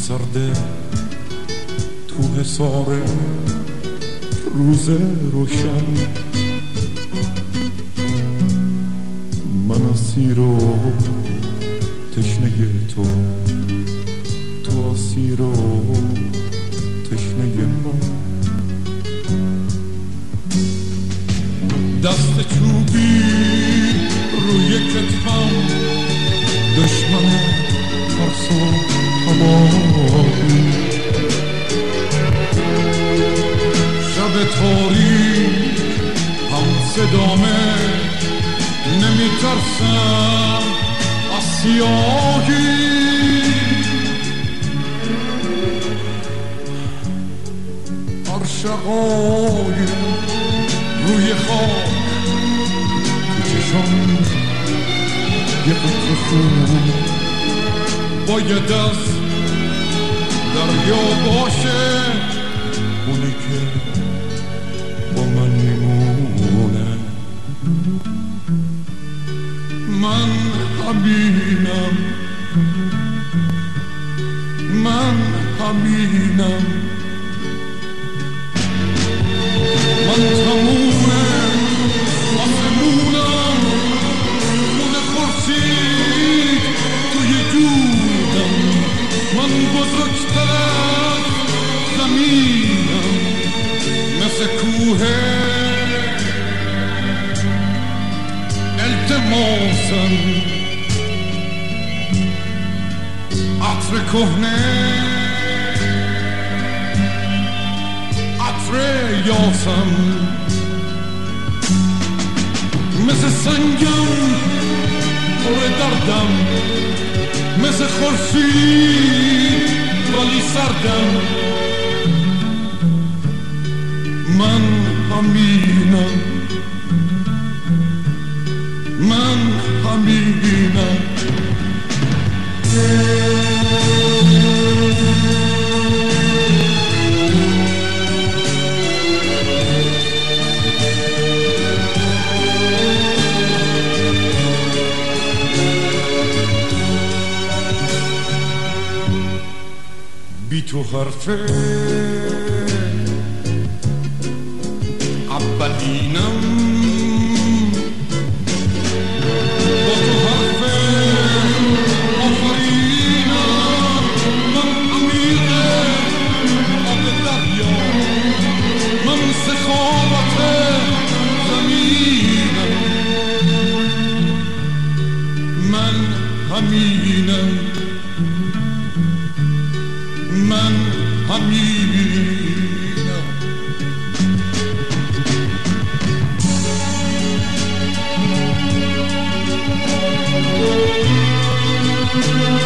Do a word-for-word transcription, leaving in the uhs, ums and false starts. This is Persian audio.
سرده تو حصار روز روشن، من اسیر و تشنه تو، تو اسیر و تشنه من. دست چوبی روی کتفم، دشمن ترس و تباهی، شب تاریک هم صدامه، نمی ترسم از سیاهی. عرشقای روی خاک تو چشم یه قطر خون باید از دریا باشه، اونی که با من میمونه. من همینم، من همینم، من تمومه آسمونم، خون خورشید توی جودم، من بزرگتر از زمینم، مثل کوه التماسم، عطر کهنه، عطر یاسم، مثل سنگم پر دردم، مثل خورشید ولی سردم. من همینم، من همینم. بی تو حرفه اولینم، با تو حرفه آفرینم. من عمیق آب دریا، من سخاوت زمینم، من همینم، من همینم. Thank you.